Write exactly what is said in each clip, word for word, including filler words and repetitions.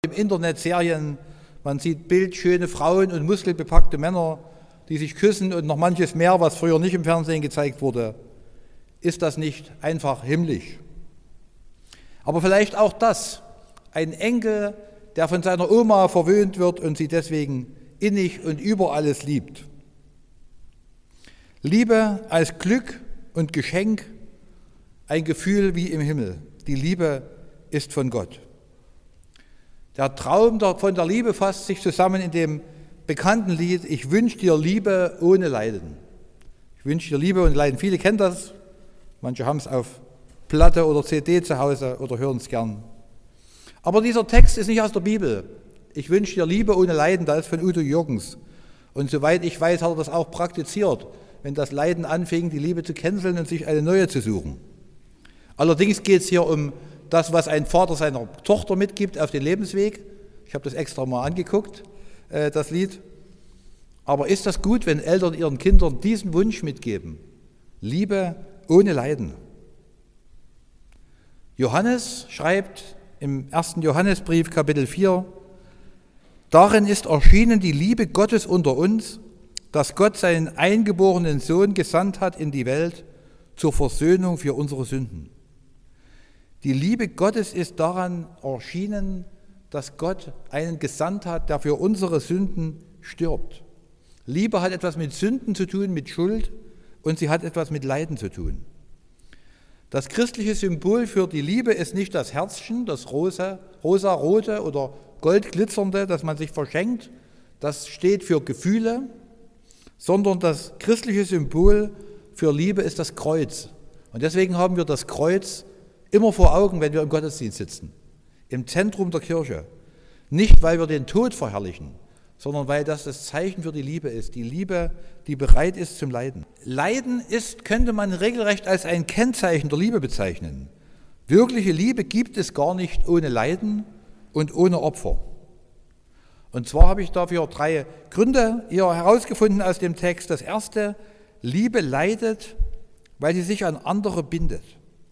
Im Internet Serien, man sieht bildschöne Frauen und muskelbepackte Männer, die sich küssen und noch manches mehr, was früher nicht im Fernsehen gezeigt wurde. Ist das nicht einfach himmlisch? Aber vielleicht auch das, ein Enkel, der von seiner Oma verwöhnt wird und sie deswegen innig und über alles liebt. Liebe als Glück und Geschenk, ein Gefühl wie im Himmel. Die Liebe ist von Gott. Der Traum von der Liebe fasst sich zusammen in dem bekannten Lied, ich wünsche dir Liebe ohne Leiden. Ich wünsche dir Liebe ohne Leiden. Viele kennen das, manche haben es auf Platte oder C D zu Hause oder hören es gern. Aber dieser Text ist nicht aus der Bibel. Ich wünsche dir Liebe ohne Leiden, das ist von Udo Jürgens. Und soweit ich weiß, hat er das auch praktiziert, wenn das Leiden anfing, die Liebe zu canceln und sich eine neue zu suchen. Allerdings geht es hier um das, was ein Vater seiner Tochter mitgibt auf den Lebensweg. Ich habe das extra mal angeguckt, äh, das Lied. Aber ist das gut, wenn Eltern ihren Kindern diesen Wunsch mitgeben? Liebe ohne Leiden. Johannes schreibt im ersten Johannesbrief, Kapitel vier, darin ist erschienen die Liebe Gottes unter uns, dass Gott seinen eingeborenen Sohn gesandt hat in die Welt zur Versöhnung für unsere Sünden. Die Liebe Gottes ist daran erschienen, dass Gott einen gesandt hat, der für unsere Sünden stirbt. Liebe hat etwas mit Sünden zu tun, mit Schuld, und sie hat etwas mit Leiden zu tun. Das christliche Symbol für die Liebe ist nicht das Herzchen, das rosa, rosarote oder goldglitzernde, das man sich verschenkt, das steht für Gefühle, sondern das christliche Symbol für Liebe ist das Kreuz. Und deswegen haben wir das Kreuz immer vor Augen, wenn wir im Gottesdienst sitzen, im Zentrum der Kirche. Nicht, weil wir den Tod verherrlichen, sondern weil das das Zeichen für die Liebe ist, die Liebe, die bereit ist zum Leiden. Leiden ist, könnte man regelrecht als ein Kennzeichen der Liebe bezeichnen. Wirkliche Liebe gibt es gar nicht ohne Leiden und ohne Opfer. Und zwar habe ich dafür drei Gründe hier herausgefunden aus dem Text. Das erste, Liebe leidet, weil sie sich an andere bindet.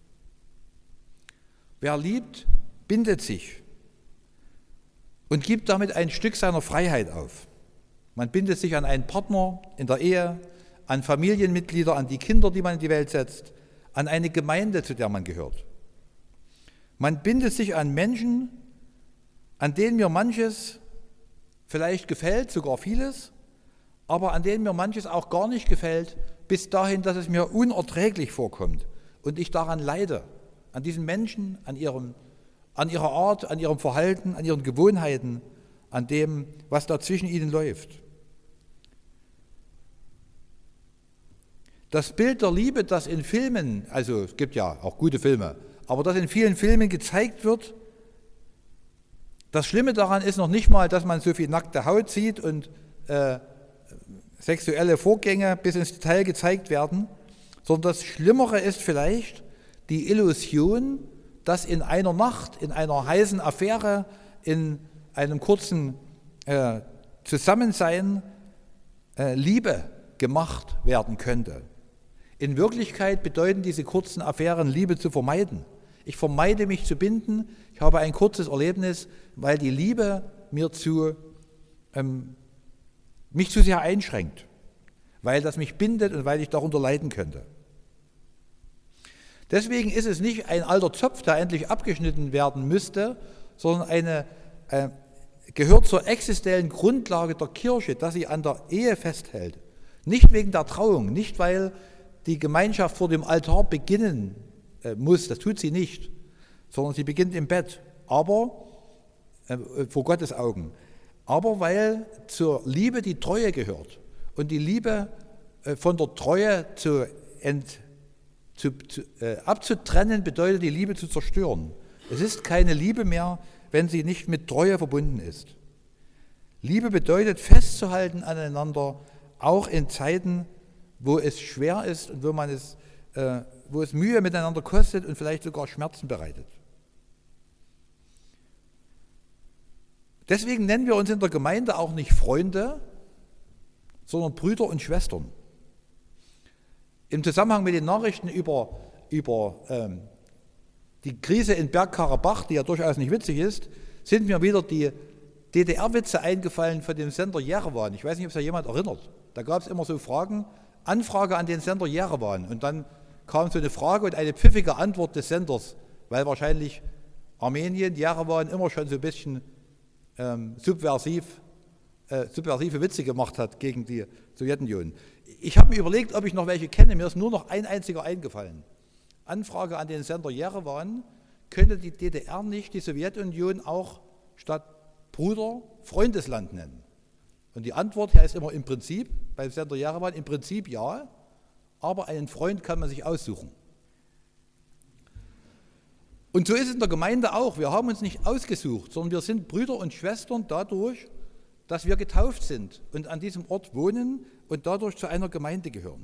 Wer liebt, bindet sich und gibt damit ein Stück seiner Freiheit auf. Man bindet sich an einen Partner in der Ehe, an Familienmitglieder, an die Kinder, die man in die Welt setzt, an eine Gemeinde, zu der man gehört. Man bindet sich an Menschen, an denen mir manches vielleicht gefällt, sogar vieles, aber an denen mir manches auch gar nicht gefällt, bis dahin, dass es mir unerträglich vorkommt und ich daran leide. An diesen Menschen, an, ihrem, an ihrer Art, an ihrem Verhalten, an ihren Gewohnheiten, an dem, was da zwischen ihnen läuft. Das Bild der Liebe, das in Filmen, also es gibt ja auch gute Filme, aber das in vielen Filmen gezeigt wird, das Schlimme daran ist noch nicht mal, dass man so viel nackte Haut sieht und äh, sexuelle Vorgänge bis ins Detail gezeigt werden, sondern das Schlimmere ist vielleicht die Illusion, dass in einer Nacht, in einer heißen Affäre, in einem kurzen äh, Zusammensein äh, Liebe gemacht werden könnte. In Wirklichkeit bedeuten diese kurzen Affären, Liebe zu vermeiden. Ich vermeide mich zu binden, ich habe ein kurzes Erlebnis, weil die Liebe mir zu, ähm, mich zu sehr einschränkt, weil das mich bindet und weil ich darunter leiden könnte. Deswegen ist es nicht ein alter Zopf, der endlich abgeschnitten werden müsste, sondern eine, äh, gehört zur existenziellen Grundlage der Kirche, dass sie an der Ehe festhält. Nicht wegen der Trauung, nicht weil die Gemeinschaft vor dem Altar beginnen äh, muss, das tut sie nicht, sondern sie beginnt im Bett, aber äh, vor Gottes Augen. Aber weil zur Liebe die Treue gehört und die Liebe äh, von der Treue zu ent Zu, zu, äh, abzutrennen bedeutet, die Liebe zu zerstören. Es ist keine Liebe mehr, wenn sie nicht mit Treue verbunden ist. Liebe bedeutet, festzuhalten aneinander, auch in Zeiten, wo es schwer ist und wo, man es, äh, wo es Mühe miteinander kostet und vielleicht sogar Schmerzen bereitet. Deswegen nennen wir uns in der Gemeinde auch nicht Freunde, sondern Brüder und Schwestern. Im Zusammenhang mit den Nachrichten über, über ähm, die Krise in Bergkarabach, die ja durchaus nicht witzig ist, sind mir wieder die D D R-Witze eingefallen von dem Sender Jerewan. Ich weiß nicht, ob sich da jemand erinnert. Da gab es immer so Fragen, Anfrage an den Sender Jerewan. Und dann kam so eine Frage und eine pfiffige Antwort des Senders, weil wahrscheinlich Armenien, Jerewan, immer schon so ein bisschen ähm, subversiv, äh, subversive Witze gemacht hat gegen die Sowjetunion. Ich habe mir überlegt, ob ich noch welche kenne. Mir ist nur noch ein einziger eingefallen. Anfrage an den Sender Jerewan: Könnte die D D R nicht die Sowjetunion auch statt Bruder Freundesland nennen? Und die Antwort heißt immer im Prinzip, beim Sender Jerewan, im Prinzip ja, aber einen Freund kann man sich aussuchen. Und so ist es in der Gemeinde auch. Wir haben uns nicht ausgesucht, sondern wir sind Brüder und Schwestern dadurch, dass wir getauft sind und an diesem Ort wohnen und dadurch zu einer Gemeinde gehören.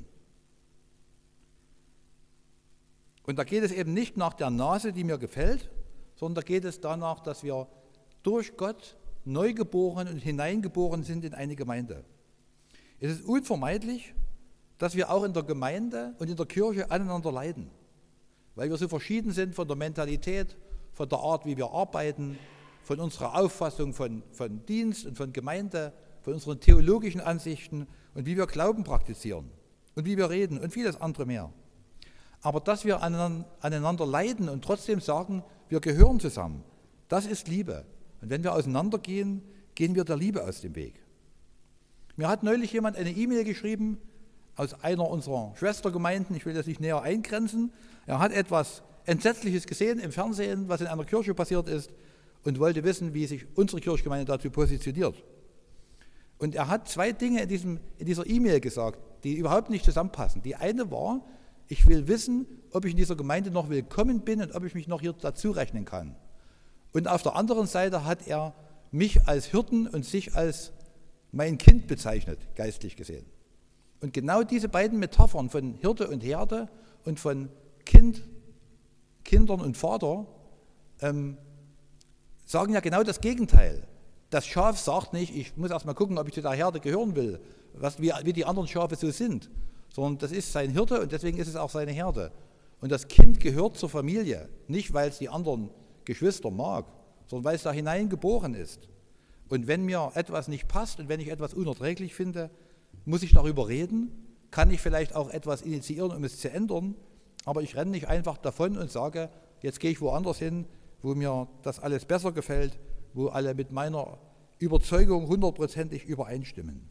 Und da geht es eben nicht nach der Nase, die mir gefällt, sondern da geht es danach, dass wir durch Gott neugeboren und hineingeboren sind in eine Gemeinde. Es ist unvermeidlich, dass wir auch in der Gemeinde und in der Kirche aneinander leiden, weil wir so verschieden sind von der Mentalität, von der Art, wie wir arbeiten, von unserer Auffassung von, von Dienst und von Gemeinde, von unseren theologischen Ansichten und wie wir Glauben praktizieren und wie wir reden und vieles andere mehr. Aber dass wir aneinander leiden und trotzdem sagen, wir gehören zusammen, das ist Liebe. Und wenn wir auseinandergehen, gehen wir der Liebe aus dem Weg. Mir hat neulich jemand eine E-Mail geschrieben aus einer unserer Schwestergemeinden, ich will das nicht näher eingrenzen. Er hat etwas Entsetzliches gesehen im Fernsehen, was in einer Kirche passiert ist, und wollte wissen, wie sich unsere Kirchgemeinde dazu positioniert. Und er hat zwei Dinge in, diesem, in dieser E-Mail gesagt, die überhaupt nicht zusammenpassen. Die eine war: Ich will wissen, ob ich in dieser Gemeinde noch willkommen bin und ob ich mich noch hier dazu rechnen kann. Und auf der anderen Seite hat er mich als Hirten und sich als mein Kind bezeichnet, geistlich gesehen. Und genau diese beiden Metaphern von Hirte und Herde und von Kind, Kindern und Vater ähm, sagen ja genau das Gegenteil. Das Schaf sagt nicht, ich muss erst mal gucken, ob ich zu der Herde gehören will, was, wie, wie die anderen Schafe so sind, sondern das ist sein Hirte und deswegen ist es auch seine Herde. Und das Kind gehört zur Familie, nicht weil es die anderen Geschwister mag, sondern weil es da hineingeboren ist. Und wenn mir etwas nicht passt und wenn ich etwas unerträglich finde, muss ich darüber reden, kann ich vielleicht auch etwas initiieren, um es zu ändern, aber ich renne nicht einfach davon und sage, jetzt gehe ich woanders hin, wo mir das alles besser gefällt, wo alle mit meiner Überzeugung hundertprozentig übereinstimmen.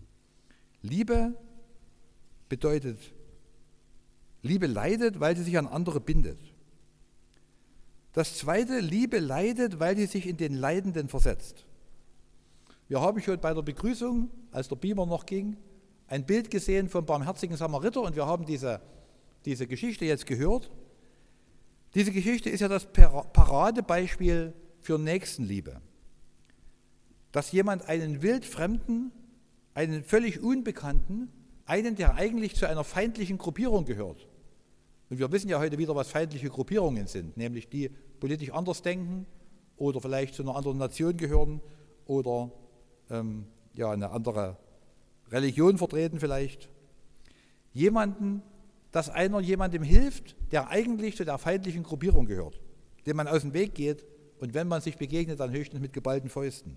Liebe bedeutet, Liebe leidet, weil sie sich an andere bindet. Das zweite, Liebe leidet, weil sie sich in den Leidenden versetzt. Wir haben schon bei der Begrüßung, als der Beamer noch ging, ein Bild gesehen vom barmherzigen Samariter und wir haben diese, diese Geschichte jetzt gehört. Diese Geschichte ist ja das Paradebeispiel für Nächstenliebe. Dass jemand einen Wildfremden, einen völlig Unbekannten, einen, der eigentlich zu einer feindlichen Gruppierung gehört. Und wir wissen ja heute wieder, was feindliche Gruppierungen sind, nämlich die politisch anders denken oder vielleicht zu einer anderen Nation gehören oder ähm, ja, eine andere Religion vertreten vielleicht. Jemanden, dass einer jemandem hilft, der eigentlich zu der feindlichen Gruppierung gehört, dem man aus dem Weg geht und wenn man sich begegnet, dann höchstens mit geballten Fäusten.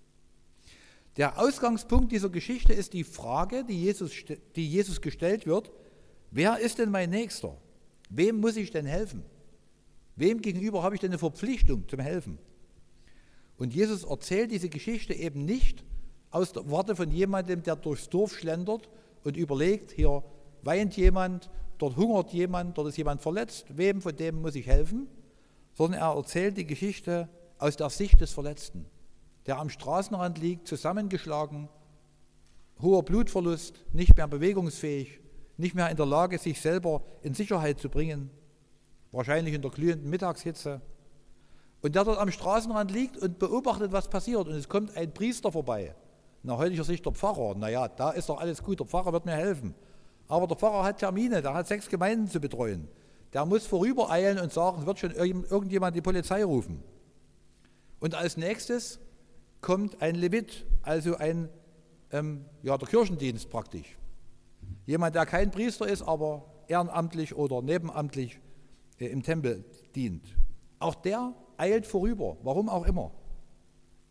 Der Ausgangspunkt dieser Geschichte ist die Frage, die Jesus, die Jesus gestellt wird: Wer ist denn mein Nächster? Wem muss ich denn helfen? Wem gegenüber habe ich denn eine Verpflichtung zum Helfen? Und Jesus erzählt diese Geschichte eben nicht aus der Warte von jemandem, der durchs Dorf schlendert und überlegt, hier weint jemand, dort hungert jemand, dort ist jemand verletzt, wem von dem muss ich helfen? Sondern er erzählt die Geschichte aus der Sicht des Verletzten, der am Straßenrand liegt, zusammengeschlagen, hoher Blutverlust, nicht mehr bewegungsfähig, nicht mehr in der Lage, sich selber in Sicherheit zu bringen, wahrscheinlich in der glühenden Mittagshitze. Und der dort am Straßenrand liegt und beobachtet, was passiert. Und es kommt ein Priester vorbei, nach heutiger Sicht der Pfarrer. Naja, da ist doch alles gut, der Pfarrer wird mir helfen. Aber der Pfarrer hat Termine, der hat sechs Gemeinden zu betreuen. Der muss vorübereilen und sagen, es wird schon irgendjemand die Polizei rufen. Und als nächstes kommt ein Levit, also ein, ähm, ja, der Kirchendienst praktisch. Jemand, der kein Priester ist, aber ehrenamtlich oder nebenamtlich äh, im Tempel dient. Auch der eilt vorüber, warum auch immer.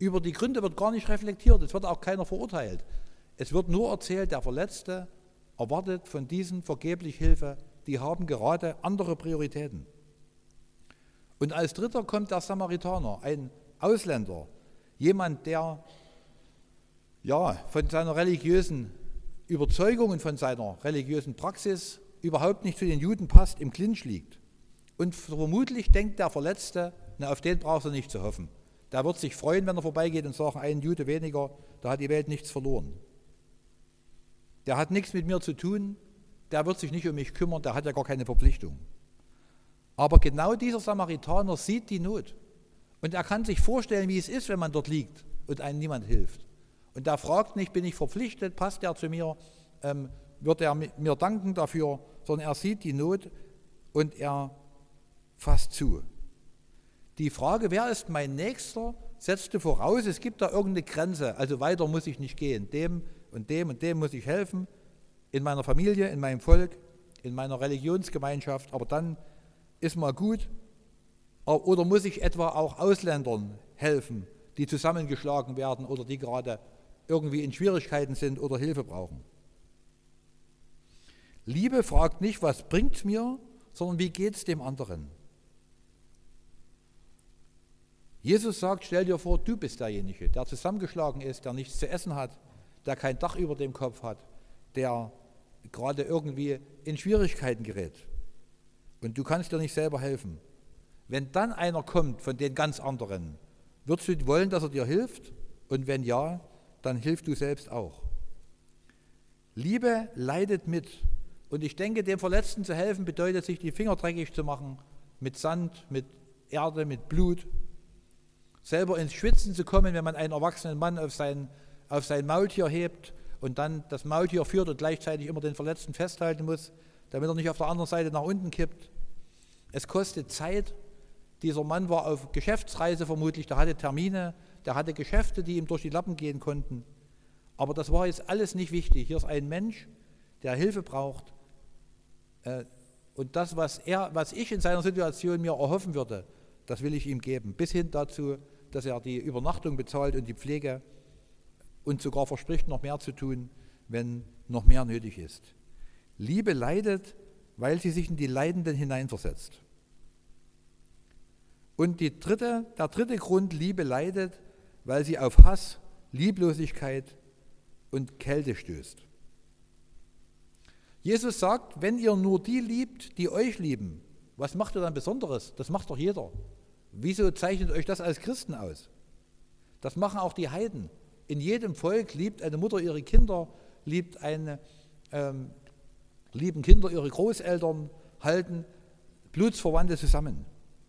Über die Gründe wird gar nicht reflektiert, es wird auch keiner verurteilt. Es wird nur erzählt, der Verletzte erwartet von diesen vergeblich Hilfe, die haben gerade andere Prioritäten. Und als dritter kommt der Samaritaner, ein Ausländer, jemand, der ja, von seiner religiösen Überzeugung und von seiner religiösen Praxis überhaupt nicht zu den Juden passt, im Clinch liegt. Und vermutlich denkt der Verletzte, na, auf den brauchst du nicht zu hoffen. Der wird sich freuen, wenn er vorbeigeht und sagt, ein Jude weniger, da hat die Welt nichts verloren. Der hat nichts mit mir zu tun, der wird sich nicht um mich kümmern, der hat ja gar keine Verpflichtung. Aber genau dieser Samaritaner sieht die Not und er kann sich vorstellen, wie es ist, wenn man dort liegt und einem niemand hilft. Und der fragt nicht, bin ich verpflichtet, passt er zu mir, ähm, wird er mir danken dafür, sondern er sieht die Not und er fasst zu. Die Frage, wer ist mein Nächster, setzte voraus, es gibt da irgendeine Grenze, also weiter muss ich nicht gehen, dem und dem und dem muss ich helfen, in meiner Familie, in meinem Volk, in meiner Religionsgemeinschaft, aber dann ist mal gut. Oder muss ich etwa auch Ausländern helfen, die zusammengeschlagen werden oder die gerade irgendwie in Schwierigkeiten sind oder Hilfe brauchen? Liebe fragt nicht, was bringt es mir, sondern wie geht es dem anderen? Jesus sagt, stell dir vor, du bist derjenige, der zusammengeschlagen ist, der nichts zu essen hat, der kein Dach über dem Kopf hat, der gerade irgendwie in Schwierigkeiten gerät. Und du kannst dir nicht selber helfen. Wenn dann einer kommt von den ganz anderen, würdest du wollen, dass er dir hilft? Und wenn ja, dann hilf du selbst auch. Liebe leidet mit. Und ich denke, dem Verletzten zu helfen, bedeutet, sich die Finger dreckig zu machen, mit Sand, mit Erde, mit Blut. Selber ins Schwitzen zu kommen, wenn man einen erwachsenen Mann auf sein, auf sein Maultier hebt und dann das Maultier führt und gleichzeitig immer den Verletzten festhalten muss, damit er nicht auf der anderen Seite nach unten kippt. Es kostet Zeit. Dieser Mann war auf Geschäftsreise vermutlich, der hatte Termine, der hatte Geschäfte, die ihm durch die Lappen gehen konnten. Aber das war jetzt alles nicht wichtig. Hier ist ein Mensch, der Hilfe braucht. Und das, was, er, was ich in seiner Situation mir erhoffen würde, das will ich ihm geben. Bis hin dazu, dass er die Übernachtung bezahlt und die Pflege und sogar verspricht, noch mehr zu tun, wenn noch mehr nötig ist. Liebe leidet, weil sie sich in die Leidenden hineinversetzt. Und die dritte, der dritte Grund, Liebe leidet, weil sie auf Hass, Lieblosigkeit und Kälte stößt. Jesus sagt, wenn ihr nur die liebt, die euch lieben, was macht ihr dann Besonderes? Das macht doch jeder. Wieso zeichnet euch das als Christen aus? Das machen auch die Heiden. In jedem Volk liebt eine Mutter ihre Kinder, liebt eine, ähm, lieben Kinder ihre Großeltern, halten Blutsverwandte zusammen.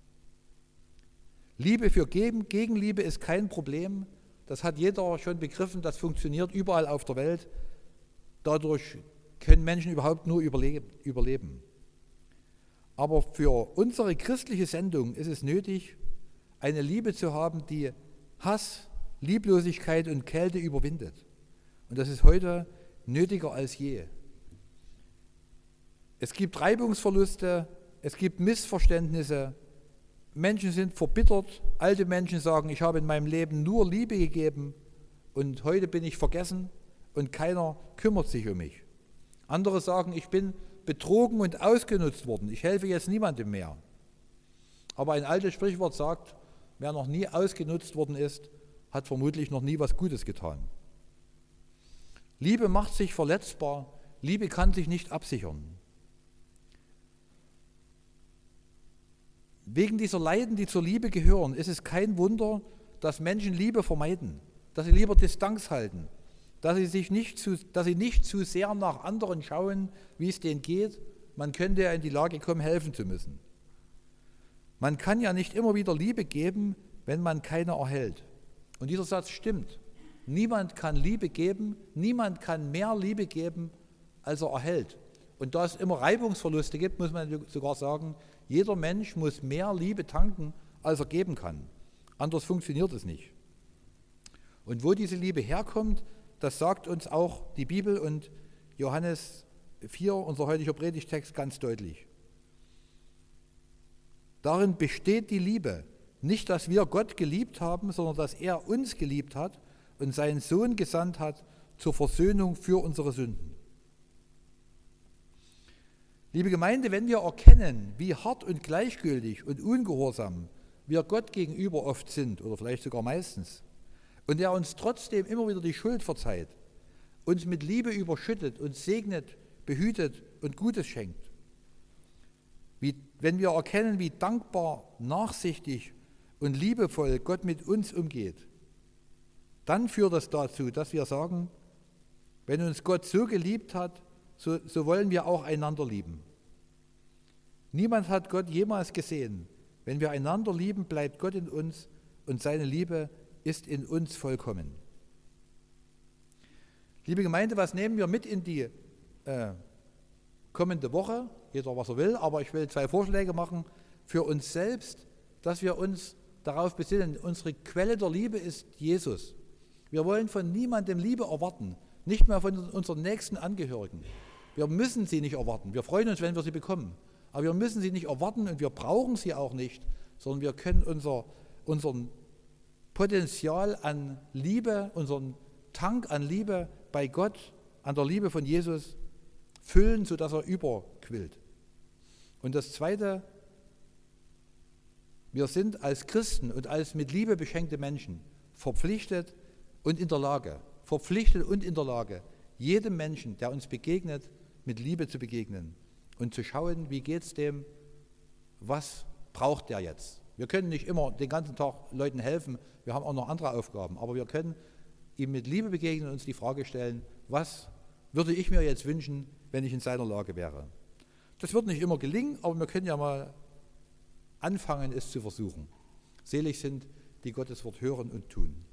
Liebe für Geben, Gegenliebe ist kein Problem. Das hat jeder schon begriffen, das funktioniert überall auf der Welt. Dadurch können Menschen überhaupt nur überleben. Aber für unsere christliche Sendung ist es nötig, eine Liebe zu haben, die Hass, Lieblosigkeit und Kälte überwindet. Und das ist heute nötiger als je. Es gibt Reibungsverluste, es gibt Missverständnisse, Menschen sind verbittert, alte Menschen sagen, ich habe in meinem Leben nur Liebe gegeben und heute bin ich vergessen und keiner kümmert sich um mich. Andere sagen, ich bin betrogen und ausgenutzt worden, ich helfe jetzt niemandem mehr. Aber ein altes Sprichwort sagt, wer noch nie ausgenutzt worden ist, hat vermutlich noch nie was Gutes getan. Liebe macht sich verletzbar, Liebe kann sich nicht absichern. Wegen dieser Leiden, die zur Liebe gehören, ist es kein Wunder, dass Menschen Liebe vermeiden, dass sie lieber Distanz halten, dass sie, sich nicht zu, dass sie nicht zu sehr nach anderen schauen, wie es denen geht. Man könnte ja in die Lage kommen, helfen zu müssen. Man kann ja nicht immer wieder Liebe geben, wenn man keine erhält. Und dieser Satz stimmt. Niemand kann Liebe geben, niemand kann mehr Liebe geben, als er erhält. Und da es immer Reibungsverluste gibt, muss man sogar sagen, jeder Mensch muss mehr Liebe tanken, als er geben kann. Anders funktioniert es nicht. Und wo diese Liebe herkommt, das sagt uns auch die Bibel und Johannes vier, unser heutiger Predigtext, ganz deutlich. Darin besteht die Liebe, Nicht, dass wir Gott geliebt haben, sondern dass er uns geliebt hat und seinen Sohn gesandt hat zur Versöhnung für unsere Sünden. Liebe Gemeinde, wenn wir erkennen, wie hart und gleichgültig und ungehorsam wir Gott gegenüber oft sind, oder vielleicht sogar meistens, und er uns trotzdem immer wieder die Schuld verzeiht, uns mit Liebe überschüttet, uns segnet, behütet und Gutes schenkt, wie, wenn wir erkennen, wie dankbar, nachsichtig und liebevoll Gott mit uns umgeht, dann führt das dazu, dass wir sagen, wenn uns Gott so geliebt hat, so, so wollen wir auch einander lieben. Niemand hat Gott jemals gesehen. Wenn wir einander lieben, bleibt Gott in uns und seine Liebe ist in uns vollkommen. Liebe Gemeinde, was nehmen wir mit in die äh, kommende Woche? Jeder, was er will, aber ich will zwei Vorschläge machen für uns selbst, dass wir uns darauf besinnen. Unsere Quelle der Liebe ist Jesus. Wir wollen von niemandem Liebe erwarten, nicht mehr von unseren nächsten Angehörigen. Wir müssen sie nicht erwarten. Wir freuen uns, wenn wir sie bekommen. Aber wir müssen sie nicht erwarten und wir brauchen sie auch nicht, sondern wir können unser, unseren Potenzial an Liebe, unseren Tank an Liebe bei Gott, an der Liebe von Jesus füllen, sodass er überquillt. Und das Zweite, wir sind als Christen und als mit Liebe beschenkte Menschen verpflichtet und in der Lage, verpflichtet und in der Lage, jedem Menschen, der uns begegnet, mit Liebe zu begegnen und zu schauen, wie geht es dem, was braucht der jetzt. Wir können nicht immer den ganzen Tag Leuten helfen, wir haben auch noch andere Aufgaben, aber wir können ihm mit Liebe begegnen und uns die Frage stellen, was würde ich mir jetzt wünschen, wenn ich in seiner Lage wäre. Das wird nicht immer gelingen, aber wir können ja mal anfangen, es zu versuchen. Selig sind, die Gottes Wort hören und tun.